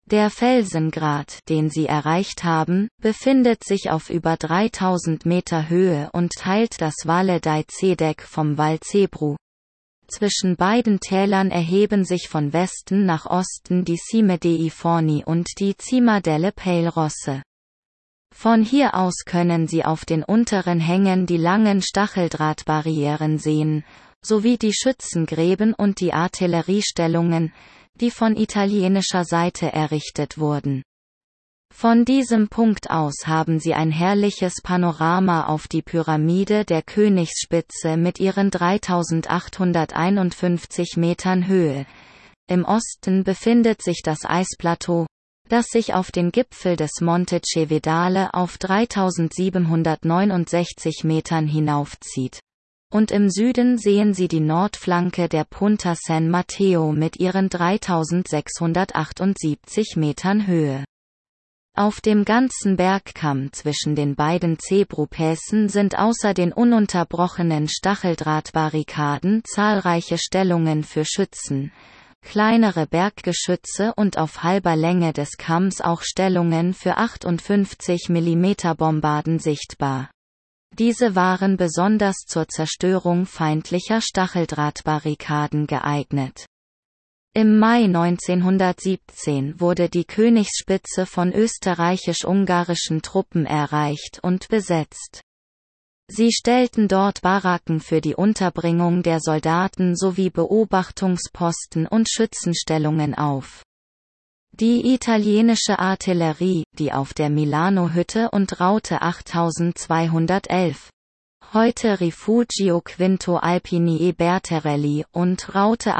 Der Felsengrat, den sie erreicht haben, befindet sich auf über 3000 Meter Höhe und teilt das Valle dei Cedek vom Val Cebru. Zwischen beiden Tälern erheben sich von Westen nach Osten die Cime dei Forni und die Cima delle Pale Rosse. Von hier aus können Sie auf den unteren Hängen die langen Stacheldrahtbarrieren sehen, sowie die Schützengräben und die Artilleriestellungen, die von italienischer Seite errichtet wurden. Von diesem Punkt aus haben Sie ein herrliches Panorama auf die Pyramide der Königsspitze mit ihren 3851 Metern Höhe. Im Osten befindet sich das Eisplateau, das sich auf den Gipfel des Monte Cevedale auf 3769 Metern hinaufzieht. Und im Süden sehen Sie die Nordflanke der Punta San Matteo mit ihren 3678 Metern Höhe. Auf dem ganzen Bergkamm zwischen den beiden Cebru-Pässen sind außer den ununterbrochenen Stacheldrahtbarrikaden zahlreiche Stellungen für Schützen, kleinere Berggeschütze und auf halber Länge des Kamms auch Stellungen für 58 mm Bombarden sichtbar. Diese waren besonders zur Zerstörung feindlicher Stacheldrahtbarrikaden geeignet. Im Mai 1917 wurde die Königsspitze von österreichisch-ungarischen Truppen erreicht und besetzt. Sie stellten dort Baracken für die Unterbringung der Soldaten sowie Beobachtungsposten und Schützenstellungen auf. Die italienische Artillerie, die auf der Milano-Hütte und Raute 8211, heute Rifugio Quinto Alpini e Berterelli und Raute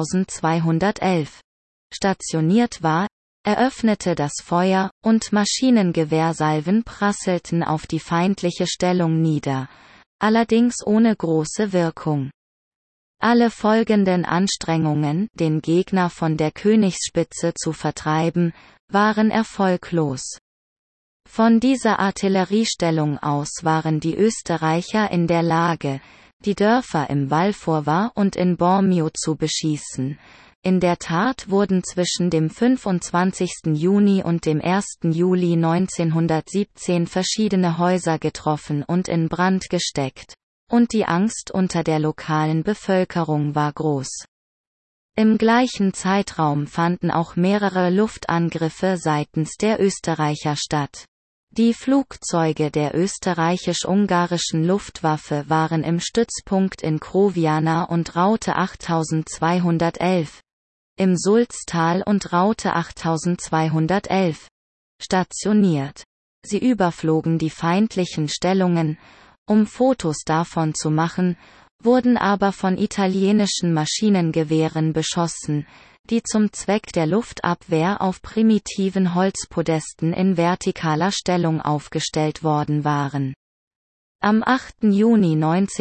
8211, stationiert war, eröffnete das Feuer, und Maschinengewehrsalven prasselten auf die feindliche Stellung nieder, allerdings ohne große Wirkung. Alle folgenden Anstrengungen, den Gegner von der Königsspitze zu vertreiben, waren erfolglos. Von dieser Artilleriestellung aus waren die Österreicher in der Lage, die Dörfer im Val Forva und in Bormio zu beschießen. In der Tat wurden zwischen dem 25. Juni und dem 1. Juli 1917 verschiedene Häuser getroffen und in Brand gesteckt. Und die Angst unter der lokalen Bevölkerung war groß. Im gleichen Zeitraum fanden auch mehrere Luftangriffe seitens der Österreicher statt. Die Flugzeuge der österreichisch-ungarischen Luftwaffe waren im Stützpunkt in Kroviana und Raute 8211, im Sulztal und Raute 8211, stationiert. Sie überflogen die feindlichen Stellungen, um Fotos davon zu machen, wurden aber von italienischen Maschinengewehren beschossen, die zum Zweck der Luftabwehr auf primitiven Holzpodesten in vertikaler Stellung aufgestellt worden waren. Am 8. Juni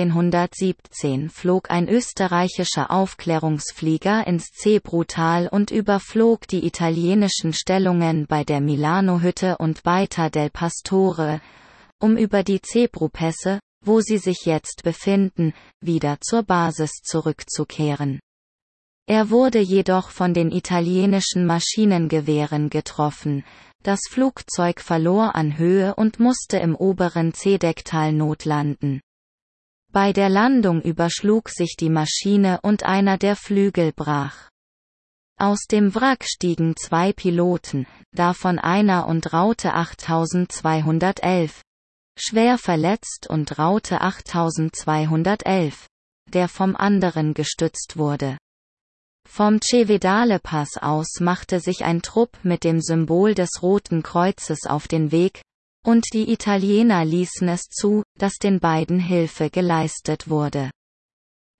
1917 flog ein österreichischer Aufklärungsflieger ins Cebrutal und überflog die italienischen Stellungen bei der Milano-Hütte und Baita del Pastore, um über die Cebru-Pässe, wo sie sich jetzt befinden, wieder zur Basis zurückzukehren. Er wurde jedoch von den italienischen Maschinengewehren getroffen, das Flugzeug verlor an Höhe und musste im oberen Cedektal notlanden. Bei der Landung überschlug sich die Maschine und einer der Flügel brach. Aus dem Wrack stiegen 2 Piloten, davon einer und Raute 8211. Schwer verletzt und Raute 8211, der vom anderen gestützt wurde. Vom Cevedale-Pass aus machte sich ein Trupp mit dem Symbol des Roten Kreuzes auf den Weg, und die Italiener ließen es zu, dass den beiden Hilfe geleistet wurde.